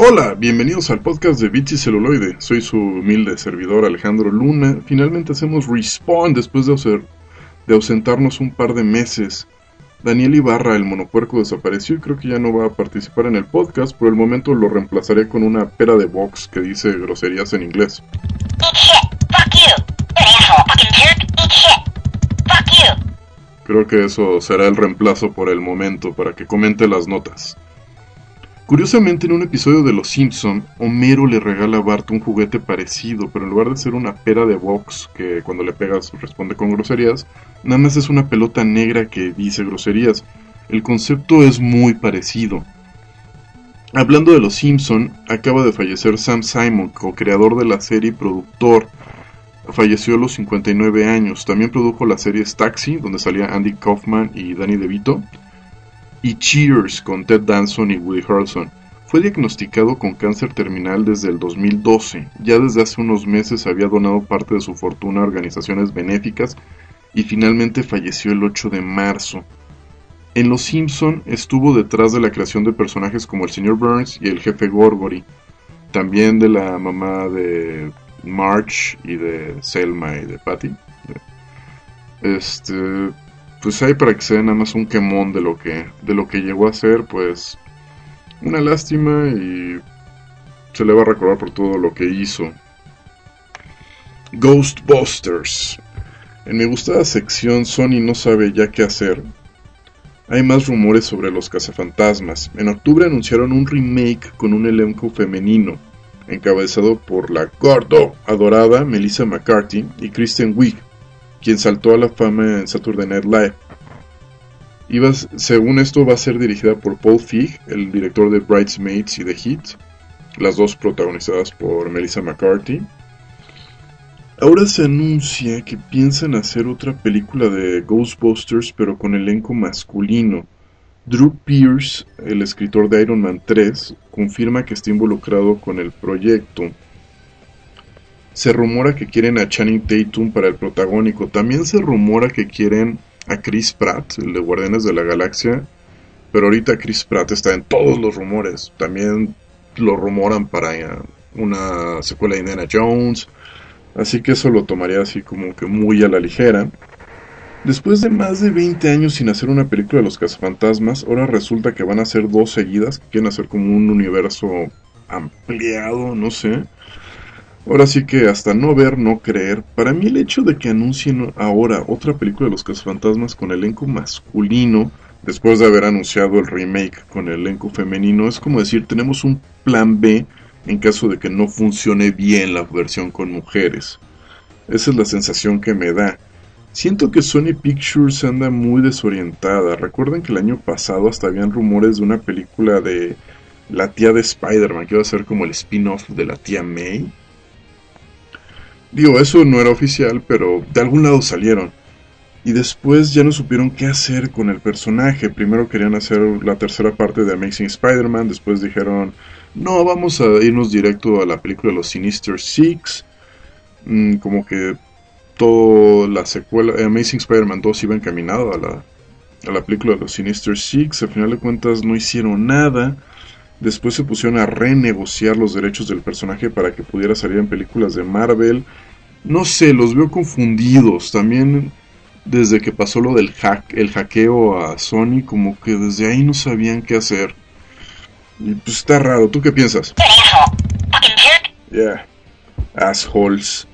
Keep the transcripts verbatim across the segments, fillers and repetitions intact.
Hola, bienvenidos al podcast de Bits y Celuloide. Soy su humilde servidor Alejandro Luna. Finalmente hacemos respawn después de, auser- de ausentarnos un par de meses. Daniel Ibarra, el monopuerco, desapareció y creo que ya no va a participar en el podcast. Por el momento lo reemplazaré con una pera de box que dice groserías en inglés. Eat shit. Fuck you. You're an asshole, fucking jerk. Eat shit. Fuck you. Creo que eso será el reemplazo por el momento para que comente las notas. Curiosamente, en un episodio de Los Simpson, Homero le regala a Bart un juguete parecido, pero en lugar de ser una pera de box que cuando le pegas responde con groserías, nada más es una pelota negra que dice groserías. El concepto es muy parecido. Hablando de Los Simpson, acaba de fallecer Sam Simon, co-creador de la serie y productor. Falleció a los cincuenta y nueve años. También produjo la serie Taxi, donde salía Andy Kaufman y Danny DeVito, y Cheers con Ted Danson y Woody Harrelson. Fue diagnosticado con cáncer terminal desde el dos mil doce. Ya desde hace unos meses había donado parte de su fortuna a organizaciones benéficas y finalmente falleció el ocho de marzo. En Los Simpson estuvo detrás de la creación de personajes como el señor Burns y el jefe Gorgory. También de la mamá de Marge y de Selma y de Patty. Este... Pues ahí para que se den nada más un quemón de lo que de lo que llegó a ser, pues una lástima y se le va a recordar por todo lo que hizo. Ghostbusters. En mi gustada sección Sony no sabe ya qué hacer. Hay más rumores sobre los cazafantasmas. En octubre anunciaron un remake con un elenco femenino, encabezado por la gordo adorada Melissa McCarthy y Kristen Wiig, quien saltó a la fama en Saturday Night Live. Iba, según esto, va a ser dirigida por Paul Feig, el director de Bridesmaids y The Heat, las dos protagonizadas por Melissa McCarthy. Ahora se anuncia que piensan hacer otra película de Ghostbusters, pero con elenco masculino. Drew Pearce, el escritor de Iron Man tres, confirma que está involucrado con el proyecto. Se rumora que quieren a Channing Tatum para el protagónico. También se rumora que quieren a Chris Pratt, el de Guardianes de la Galaxia. Pero ahorita Chris Pratt está en todos los rumores. También lo rumoran para una secuela de Indiana Jones. Así que eso lo tomaría así como que muy a la ligera. Después de más de veinte años sin hacer una película de los cazafantasmas, ahora resulta que van a hacer dos seguidas. Que quieren hacer como un universo ampliado, no sé. Ahora sí que hasta no ver, no creer. Para mí el hecho de que anuncien ahora otra película de los cazafantasmas con elenco masculino, después de haber anunciado el remake con elenco femenino, es como decir, tenemos un plan B en caso de que no funcione bien la versión con mujeres. Esa es la sensación que me da. Siento que Sony Pictures anda muy desorientada. Recuerden que el año pasado hasta habían rumores de una película de la tía de Spider-Man, que iba a ser como el spin-off de la tía May. Digo, eso no era oficial, pero de algún lado salieron. Y después ya no supieron qué hacer con el personaje. Primero querían hacer la tercera parte de Amazing Spider-Man. Después dijeron, no, vamos a irnos directo a la película de los Sinister Six. Mm, como que toda la secuela, Amazing Spider-Man dos iba encaminado a la, a la película de los Sinister Six. Al final de cuentas no hicieron nada. Después se pusieron a renegociar los derechos del personaje para que pudiera salir en películas de Marvel. No sé, los veo confundidos. También desde que pasó lo del hack, el hackeo a Sony, como que desde ahí no sabían qué hacer. Y pues está raro. ¿Tú qué piensas? Yeah, assholes.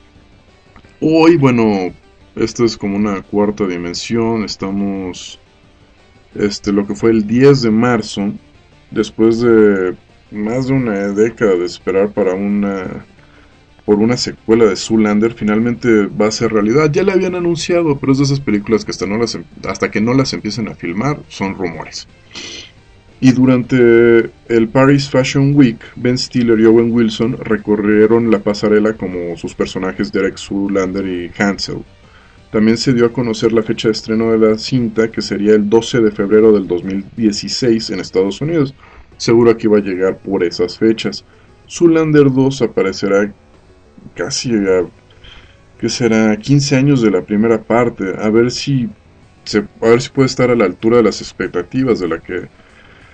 Hoy, bueno, esto es como una cuarta dimensión. Estamos, este, lo que fue el diez de marzo. Después de más de una década de esperar para una por una secuela de Zoolander, finalmente va a ser realidad. Ya la habían anunciado, pero es de esas películas que hasta, no las, hasta que no las empiecen a filmar son rumores. Y durante el Paris Fashion Week, Ben Stiller y Owen Wilson recorrieron la pasarela como sus personajes Derek Zoolander y Hansel. También se dio a conocer la fecha de estreno de la cinta, que sería el doce de febrero del dos mil dieciséis en Estados Unidos. Seguro que iba a llegar por esas fechas. Zoolander dos aparecerá casi a, que será quince años de la primera parte. A ver si se, a ver si puede estar a la altura de las expectativas de la que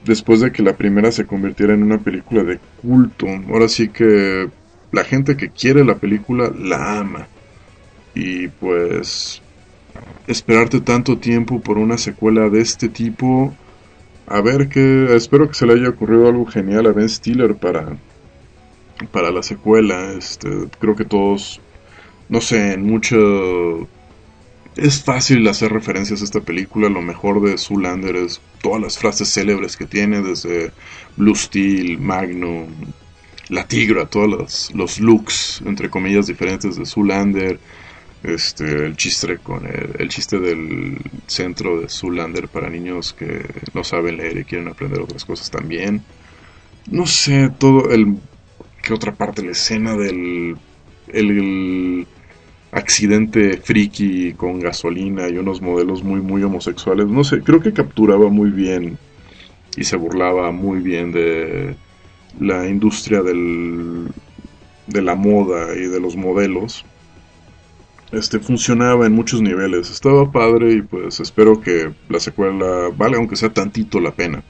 después de que la primera se convirtiera en una película de culto. Ahora sí que la gente que quiere la película la ama. Y pues esperarte tanto tiempo por una secuela de este tipo, a ver que espero que se le haya ocurrido algo genial a Ben Stiller para para la secuela. Este, creo que todos, no sé, en mucho es fácil hacer referencias a esta película. Lo mejor de Zoolander es todas las frases célebres que tiene, desde Blue Steel, Magnum, La Tigra, todos los, los looks, entre comillas, diferentes de Zoolander. Este, el chiste con el, el chiste del centro de Zoolander para niños que no saben leer y quieren aprender otras cosas también. No sé, todo el... ¿Qué otra parte? La escena del... El, el accidente friki con gasolina y unos modelos muy muy homosexuales. No sé, creo que capturaba muy bien y se burlaba muy bien de la industria del, de la moda y de los modelos. Este funcionaba en muchos niveles, estaba padre y pues espero que la secuela valga aunque sea tantito la pena.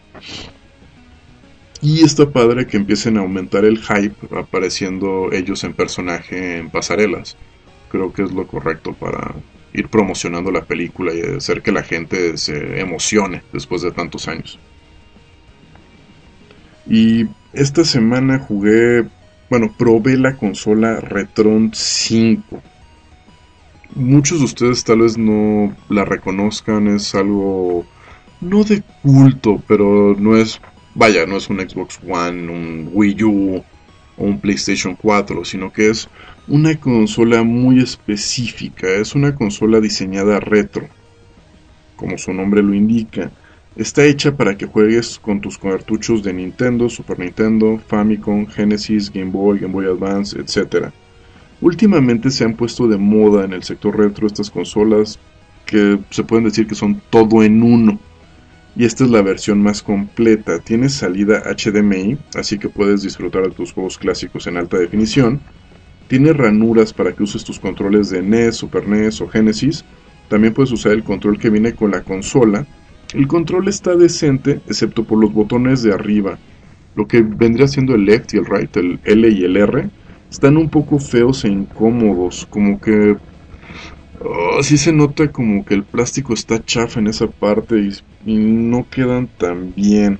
Y está padre que empiecen a aumentar el hype apareciendo ellos en personaje en pasarelas. Creo que es lo correcto para ir promocionando la película y hacer que la gente se emocione después de tantos años. Y esta semana jugué, bueno, probé la consola Retron cinco. Muchos de ustedes tal vez no la reconozcan, es algo no de culto, pero no es, vaya, no es un Xbox One, un Wii U o un PlayStation cuatro, sino que es una consola muy específica. Es una consola diseñada retro, como su nombre lo indica. Está hecha para que juegues con tus cartuchos de Nintendo, Super Nintendo, Famicom, Genesis, Game Boy, Game Boy Advance, etcétera. Últimamente se han puesto de moda en el sector retro estas consolas que se pueden decir que son todo en uno. Y esta es la versión más completa. Tiene salida H D M I, así que puedes disfrutar de tus juegos clásicos en alta definición. Tiene ranuras para que uses tus controles de N E S, Super N E S o Genesis. También puedes usar el control que viene con la consola. El control está decente, excepto por los botones de arriba. Lo que vendría siendo el left y el right, el L y el R, están un poco feos e incómodos. Como que... Oh, sí se nota como que el plástico está chafa en esa parte y, y no quedan tan bien.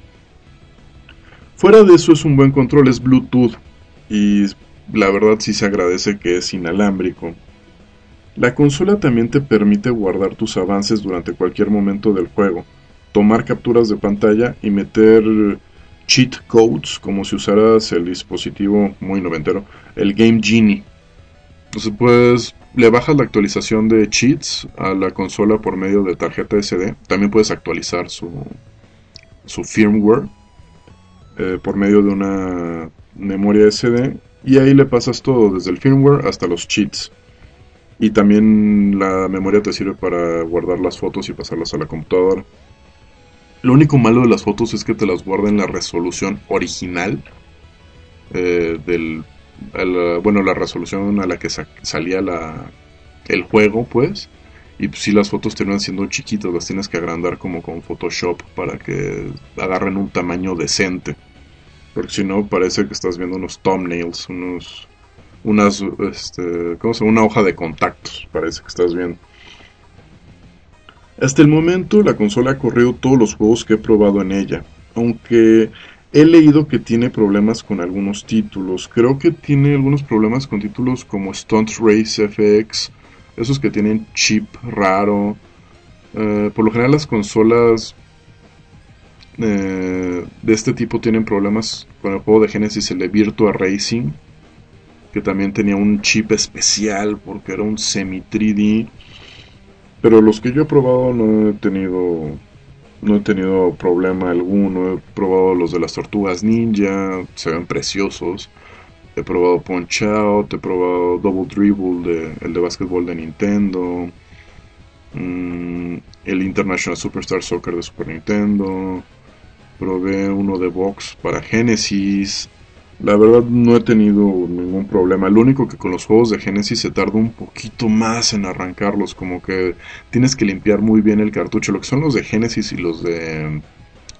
Fuera de eso es un buen control, es Bluetooth. Y la verdad sí se agradece que es inalámbrico. La consola también te permite guardar tus avances durante cualquier momento del juego, tomar capturas de pantalla y meter cheat codes como si usaras el dispositivo muy noventero, el Game Genie. Entonces pues le bajas la actualización de cheats a la consola por medio de tarjeta S D. También puedes actualizar su, su firmware eh, por medio de una memoria S D. Y ahí le pasas todo, desde el firmware hasta los cheats. Y también la memoria te sirve para guardar las fotos y pasarlas a la computadora. Lo único malo de las fotos es que te las guarda en la resolución original eh, del... La, bueno, la resolución a la que sa- salía la, el juego, pues. Y pues, si las fotos terminan siendo chiquitas, las tienes que agrandar como con Photoshop para que agarren un tamaño decente. Porque si no, parece que estás viendo unos thumbnails, unos... Unas, este, ¿cómo se llama? Una hoja de contactos, parece que estás viendo. Hasta el momento, la consola ha corrido todos los juegos que he probado en ella. Aunque he leído que tiene problemas con algunos títulos. Creo que tiene algunos problemas con títulos como Stunt Race F X. Esos que tienen chip raro. Eh, por lo general las consolas eh, de este tipo tienen problemas con el juego de Genesis, el de Virtua Racing, que también tenía un chip especial porque era un semi tres D. Pero los que yo he probado no he tenido no he tenido problema alguno. He probado los de las Tortugas Ninja, se ven preciosos. He probado Punch Out, he probado Double Dribble, de, el de básquetbol de Nintendo, mmm, el International Superstar Soccer de Super Nintendo. Probé uno de box para Genesis. La verdad no he tenido ningún problema. Lo único que con los juegos de Genesis se tarda un poquito más en arrancarlos. Como que tienes que limpiar muy bien el cartucho. Lo que son los de Genesis y los de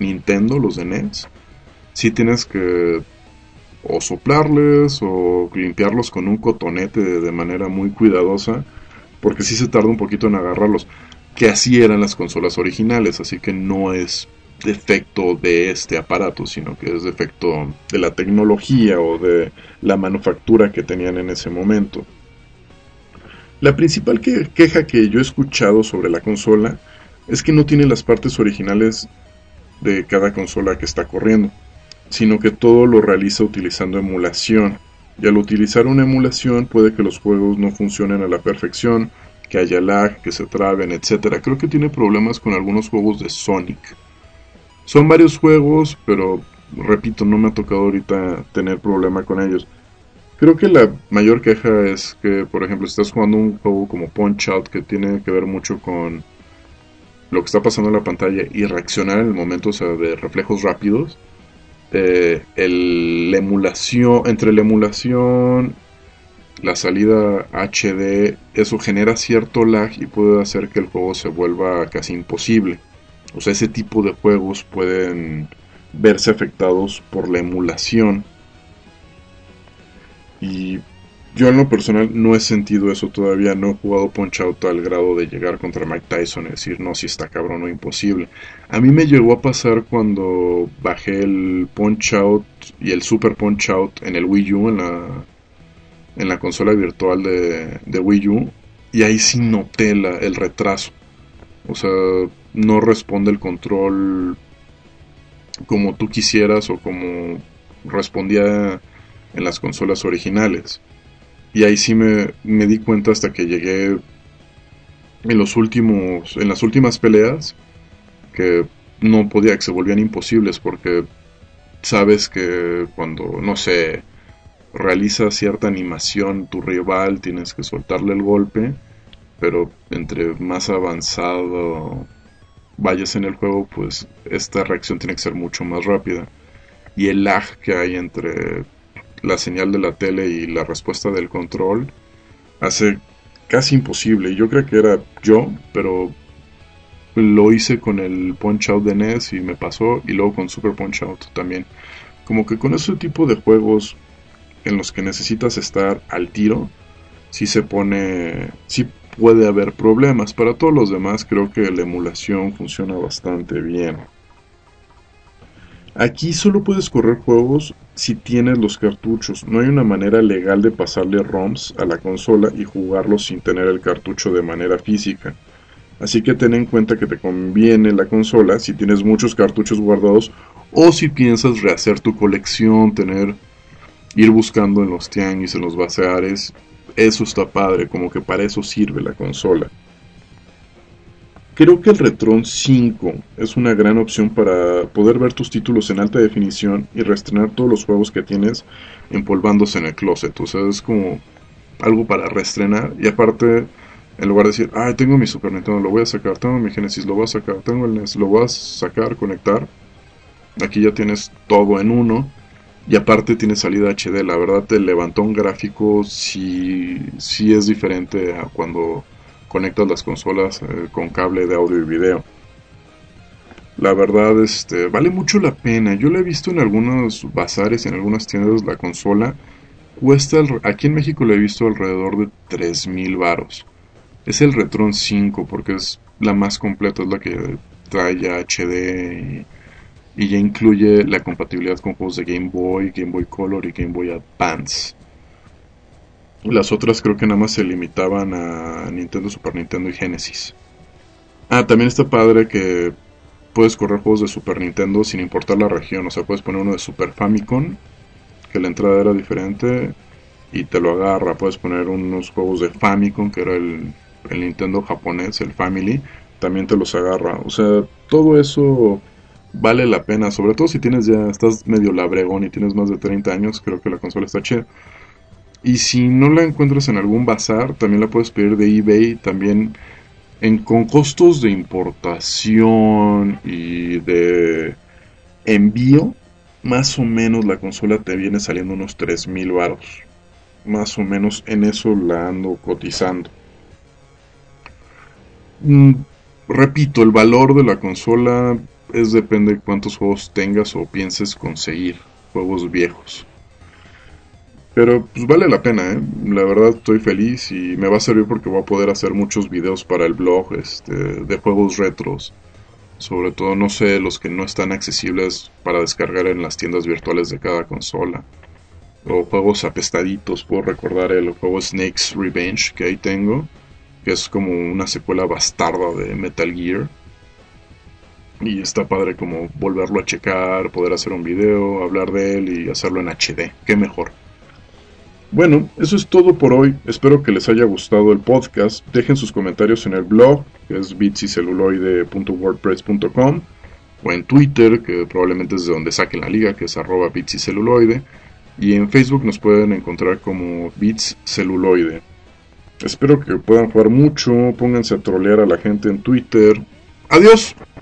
Nintendo, los de N E S, sí tienes que o soplarles o limpiarlos con un cotonete de, de manera muy cuidadosa, porque sí se tarda un poquito en agarrarlos, que así eran las consolas originales, así que no es defecto de este aparato, sino que es defecto de la tecnología o de la manufactura que tenían en ese momento. La principal que, queja que yo he escuchado sobre la consola es que no tiene las partes originales de cada consola que está corriendo, sino que todo lo realiza utilizando emulación. Y al utilizar una emulación puede que los juegos no funcionen a la perfección, que haya lag, que se traben, etcétera. Creo que tiene problemas con algunos juegos de Sonic. Son varios juegos, pero repito, no me ha tocado ahorita tener problema con ellos. Creo que la mayor queja es que, por ejemplo, si estás jugando un juego como Punch Out, que tiene que ver mucho con lo que está pasando en la pantalla y reaccionar en el momento, o sea, de reflejos rápidos. Eh, el, la emulación, entre la emulación, la salida H D, eso genera cierto lag y puede hacer que el juego se vuelva casi imposible. O sea, ese tipo de juegos pueden verse afectados por la emulación. Y yo en lo personal no he sentido eso todavía, no he jugado Punch Out al grado de llegar contra Mike Tyson y decir, no, si está cabrón o imposible. A mí me llegó a pasar cuando bajé el Punch Out y el Super Punch Out en el Wii U, en la, en la consola virtual de, de Wii U, y ahí sí noté la, el retraso. O sea, no responde el control como tú quisieras o como respondía en las consolas originales. Y ahí sí me, me di cuenta hasta que llegué en los últimos, en las últimas peleas, que no podía, que se volvían imposibles, porque sabes que cuando, no sé, realiza cierta animación tu rival, tienes que soltarle el golpe, pero entre más avanzado vayas en el juego, pues esta reacción tiene que ser mucho más rápida. Y el lag que hay entre la señal de la tele y la respuesta del control hace casi imposible. Yo creo que era yo, pero lo hice con el Punch Out de N E S y me pasó, y luego con Super Punch Out también. Como que con ese tipo de juegos en los que necesitas estar al tiro, sí se pone, sí puede haber problemas. Para todos los demás creo que la emulación funciona bastante bien. Aquí solo puedes correr juegos si tienes los cartuchos. No hay una manera legal de pasarle ROMs a la consola y jugarlos sin tener el cartucho de manera física. Así que ten en cuenta que te conviene la consola si tienes muchos cartuchos guardados o si piensas rehacer tu colección, tener, ir buscando en los tianguis, en los bazares. Eso está padre, como que para eso sirve la consola. Creo que el Retron cinco es una gran opción para poder ver tus títulos en alta definición y reestrenar todos los juegos que tienes empolvándose en el closet. O sea, es como algo para reestrenar. Y aparte, en lugar de decir, ah, tengo mi Super Nintendo, lo voy a sacar, tengo mi Genesis, lo voy a sacar, tengo el N E S, lo voy a sacar, conectar. Aquí ya tienes todo en uno. Y aparte tiene salida H D. La verdad, el levantón gráfico sí, sí es diferente a cuando conectas las consolas eh, con cable de audio y video. La verdad, este, vale mucho la pena. Yo lo he visto en algunos bazares, en algunas tiendas. La consola cuesta, aquí en México lo he visto alrededor de tres mil varos. Es el Retron cinco porque es la más completa, es la que trae ya H D y, y ya incluye la compatibilidad con juegos de Game Boy, Game Boy Color y Game Boy Advance. Las otras creo que nada más se limitaban a Nintendo, Super Nintendo y Genesis. Ah, también está padre que puedes correr juegos de Super Nintendo sin importar la región. O sea, puedes poner uno de Super Famicom, que la entrada era diferente, y te lo agarra. Puedes poner unos juegos de Famicom, que era el, el Nintendo japonés, el Family, también te los agarra. O sea, todo eso vale la pena. Sobre todo si tienes ya, estás medio labregón y tienes más de treinta años, creo que la consola está chida. Y si no la encuentras en algún bazar, también la puedes pedir de eBay, también en, con costos de importación y de envío. Más o menos la consola te viene saliendo unos tres mil varos. Más o menos en eso la ando cotizando. Mm, repito, el valor de la consola es depende de cuántos juegos tengas o pienses conseguir, juegos viejos. Pero pues vale la pena, ¿eh? La verdad estoy feliz y me va a servir porque voy a poder hacer muchos videos para el blog este, de juegos retros. Sobre todo, no sé, los que no están accesibles para descargar en las tiendas virtuales de cada consola. O juegos apestaditos, puedo recordar el juego Snake's Revenge que ahí tengo, que es como una secuela bastarda de Metal Gear. Y está padre como volverlo a checar, poder hacer un video, hablar de él y hacerlo en H D, qué mejor. Bueno, eso es todo por hoy. Espero que les haya gustado el podcast. Dejen sus comentarios en el blog, que es bitsiceluloide punto wordpress punto com, o en Twitter, que probablemente es de donde saquen la liga, que es arroba bitsiceluloide. Y en Facebook nos pueden encontrar como bitsceluloide. Espero que puedan jugar mucho, pónganse a trolear a la gente en Twitter. ¡Adiós!